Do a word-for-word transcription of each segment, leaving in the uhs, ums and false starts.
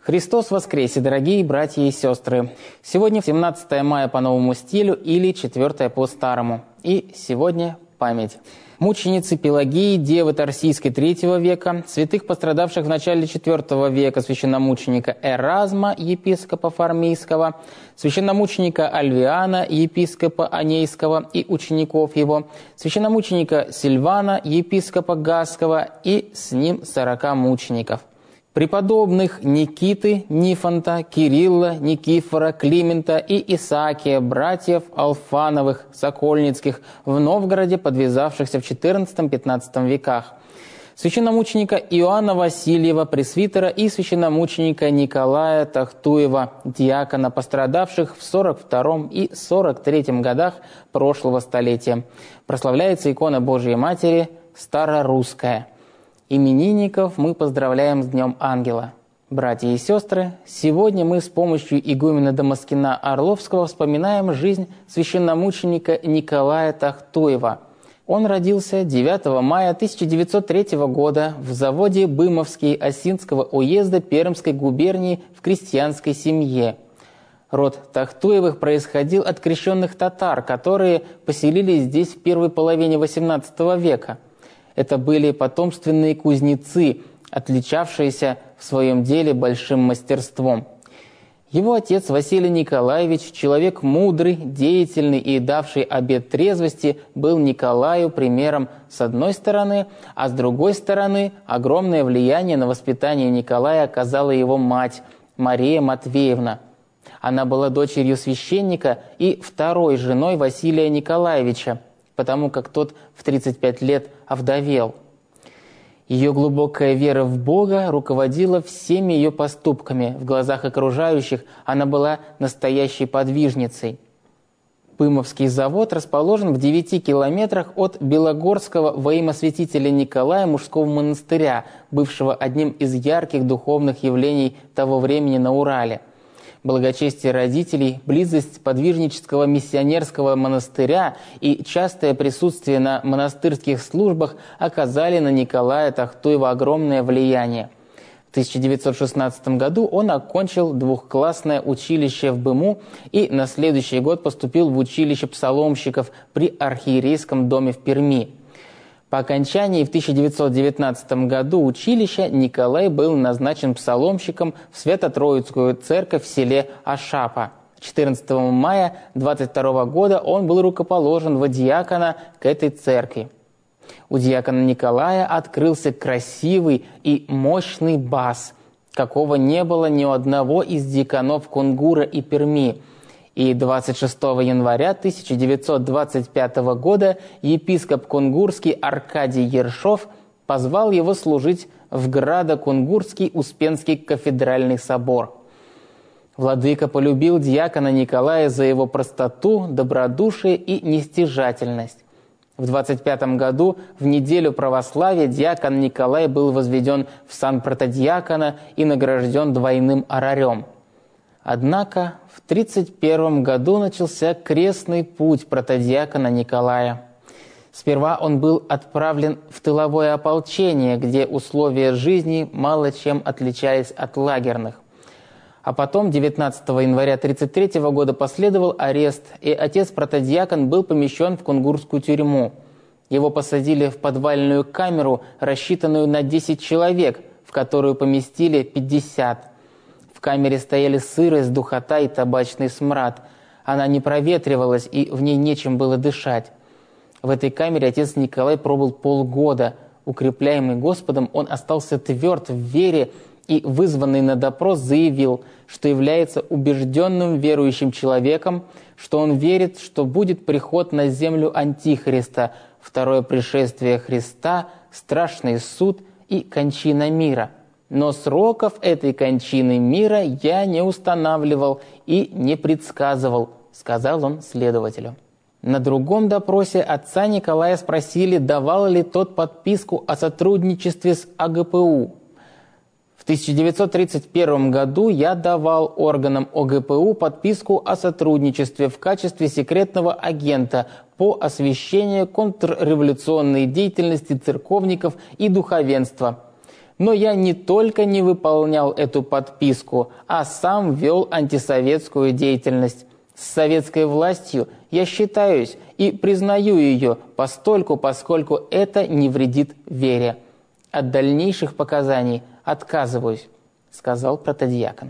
Христос воскресе, дорогие братья и сестры! Сегодня семнадцатое мая по новому стилю или четвёртое по старому. И сегодня память. Мученицы Пелагии, девы Тарсийской третьего века, святых, пострадавших в начале четвёртого века, священномученика Эразма, епископа Фармийского, священномученика Альвиана, епископа Анейского и учеников его, священномученика Сильвана, епископа Гасского и с ним сорока мучеников. Преподобных Никиты, Нифонта, Кирилла, Никифора, Климента и Исаакия, братьев Алфановых, Сокольницких, в Новгороде, подвязавшихся в четырнадцатом-пятнадцатом веках, священномученика Иоанна Васильева, пресвитера, и священномученика Николая Тахтуева, диакона, пострадавших в сорок втором и сорок третьем годах прошлого столетия. Прославляется икона Божией Матери старорусская. Именинников мы поздравляем с Днем Ангела. Братья и сестры, сегодня мы с помощью игумена Дамаскина Орловского вспоминаем жизнь священномученика Николая Тахтуева. Он родился девятого мая тысяча девятьсот третьего года в заводе Бымовский Осинского уезда Пермской губернии в крестьянской семье. Род Тахтуевых происходил от крещенных татар, которые поселились здесь в первой половине восемнадцатого века. Это были потомственные кузнецы, отличавшиеся в своем деле большим мастерством. Его отец Василий Николаевич, человек мудрый, деятельный и давший обет трезвости, был Николаю примером с одной стороны, а с другой стороны огромное влияние на воспитание Николая оказала его мать Мария Матвеевна. Она была дочерью священника и второй женой Василия Николаевича, потому как тот в тридцать пять лет овдовел. Ее глубокая вера в Бога руководила всеми ее поступками. В глазах окружающих она была настоящей подвижницей. Пымовский завод расположен в девяти километрах от Белогорского во имя святителя Николая мужского монастыря, бывшего одним из ярких духовных явлений того времени на Урале. Благочестие родителей, близость подвижнического миссионерского монастыря и частое присутствие на монастырских службах оказали на Николая Тахтуева огромное влияние. В тысяча девятьсот шестнадцатом году он окончил двухклассное училище в Быму и на следующий год поступил в училище псаломщиков при архиерейском доме в Перми. По окончании в тысяча девятьсот девятнадцатом году училища Николай был назначен псаломщиком в Свято-Троицкую церковь в селе Ашапа. четырнадцатого мая двадцать второго года он был рукоположен во диакона к этой церкви. У диакона Николая открылся красивый и мощный бас, какого не было ни у одного из диаконов Кунгура и Перми. И двадцать шестого января тысяча девятьсот двадцать пятого года епископ кунгурский Аркадий Ершов позвал его служить в Градо-Кунгурский Успенский кафедральный собор. Владыка полюбил диакона Николая за его простоту, добродушие и нестяжательность. В двадцать пятом году, в неделю православия, диакон Николай был возведен в сан протодиакона и награжден двойным орарем. Однако в тридцать первом году начался крестный путь протодиакона Николая. Сперва он был отправлен в тыловое ополчение, где условия жизни мало чем отличались от лагерных. А потом, девятнадцатого января тридцать третьего года, последовал арест, и отец-протодиакон был помещен в кунгурскую тюрьму. Его посадили в подвальную камеру, рассчитанную на десять человек, в которую поместили пятьдесят. В камере стояли сырость, духота и табачный смрад. Она не проветривалась, и в ней нечем было дышать. В этой камере отец Николай пробыл полгода. Укрепляемый Господом, он остался тверд в вере и, вызванный на допрос, заявил, что является убежденным верующим человеком, что он верит, что будет приход на землю Антихриста, второе пришествие Христа, страшный суд и кончина мира. Но сроков этой кончины мира я не устанавливал и не предсказывал, сказал он следователю. На другом допросе отца Николая спросили, давал ли тот подписку о сотрудничестве с А Гэ Пэ У. В тысяча девятьсот тридцать первом году я давал органам О Гэ Пэ У подписку о сотрудничестве в качестве секретного агента по освещению контрреволюционной деятельности церковников и духовенства. Но я не только не выполнял эту подписку, а сам вел антисоветскую деятельность. С советской властью я считаюсь и признаю ее постольку, поскольку это не вредит вере. От дальнейших показаний отказываюсь», — сказал протодиакон.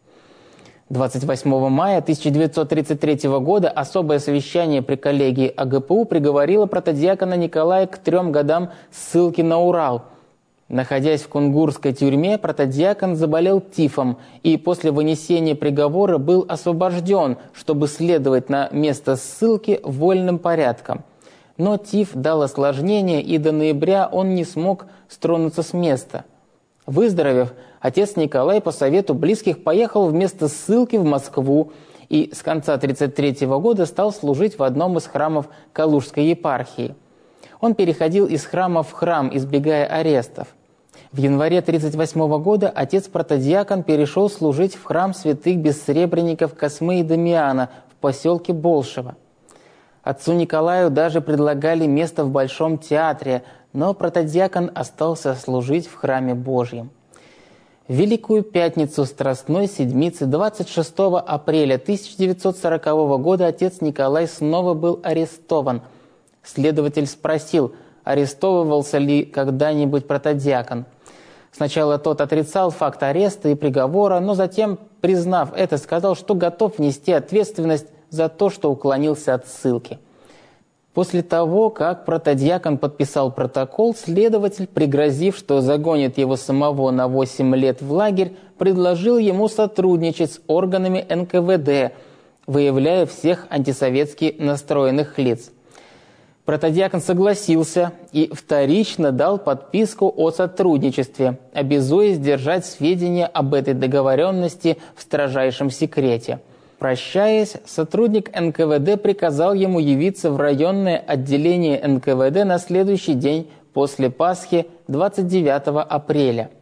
двадцать восьмого мая тысяча девятьсот тридцать третьего года особое совещание при коллегии А Гэ Пэ У приговорило протодиакона Николая к трем годам ссылки на Урал. Находясь в кунгурской тюрьме, протодиакон заболел тифом и после вынесения приговора был освобожден, чтобы следовать на место ссылки вольным порядком. Но тиф дал осложнение, и до ноября он не смог стронуться с места. Выздоровев, отец Николай по совету близких поехал вместо ссылки в Москву и с конца тысяча девятьсот тридцать третьего года стал служить в одном из храмов Калужской епархии. Он переходил из храма в храм, избегая арестов. В январе тысяча девятьсот тридцать восьмого года отец-протодиакон перешел служить в храм святых бессребренников Космы и Дамиана в поселке Болшево. Отцу Николаю даже предлагали место в Большом театре, но протодиакон остался служить в храме Божьем. В Великую Пятницу Страстной Седмицы двадцать шестого апреля тысяча девятьсот сорокового года отец Николай снова был арестован. Следователь спросил, арестовывался ли когда-нибудь протодиакон. Сначала тот отрицал факт ареста и приговора, но затем, признав это, сказал, что готов нести ответственность за то, что уклонился от ссылки. После того, как протодиакон подписал протокол, следователь, пригрозив, что загонит его самого на восемь лет в лагерь, предложил ему сотрудничать с органами эн ка вэ дэ, выявляя всех антисоветски настроенных лиц. Протодиакон согласился и вторично дал подписку о сотрудничестве, обязуясь держать сведения об этой договоренности в строжайшем секрете. Прощаясь, сотрудник эн ка вэ дэ приказал ему явиться в районное отделение эн ка вэ дэ на следующий день после Пасхи, двадцать девятого апреля.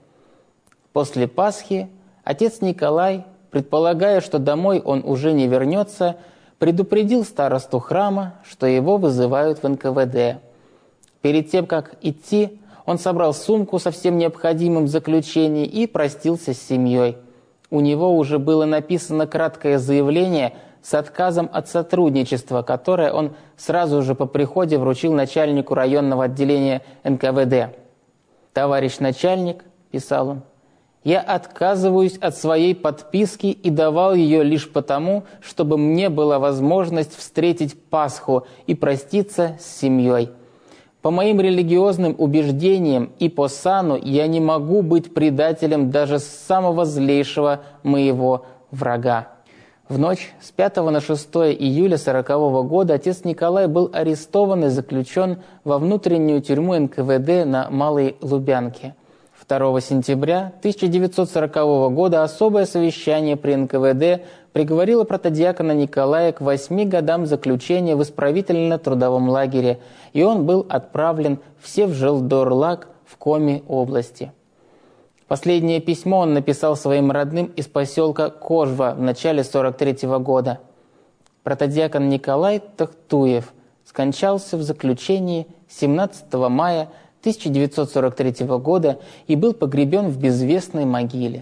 После Пасхи отец Николай, предполагая, что домой он уже не вернется, предупредил старосту храма, что его вызывают в эн ка вэ дэ. Перед тем, как идти, он собрал сумку со всем необходимым в заключении и простился с семьей. У него уже было написано краткое заявление с отказом от сотрудничества, которое он сразу же по приходе вручил начальнику районного отделения эн ка вэ дэ. «Товарищ начальник», – писал он, – «я отказываюсь от своей подписки и давал ее лишь потому, чтобы мне была возможность встретить Пасху и проститься с семьей. По моим религиозным убеждениям и по сану я не могу быть предателем даже самого злейшего моего врага». В ночь с пятого на шестое июля сорокового года отец Николай был арестован и заключен во внутреннюю тюрьму эн ка вэ дэ на Малой Лубянке. второго сентября тысяча девятьсот сорокового года особое совещание при эн ка вэ дэ приговорило протодиакона Николая к восьми годам заключения в исправительно-трудовом лагере, и он был отправлен в Севжелдор-Лаг в Коми области. Последнее письмо он написал своим родным из поселка Кожва в начале сорок третьего года. Протодиакон Николай Тахтуев скончался в заключении семнадцатого мая тысяча девятьсот сорок третьего года и был погребен в безвестной могиле.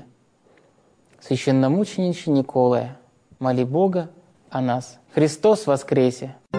Священномучениче Николая, моли Бога о нас. Христос воскресе!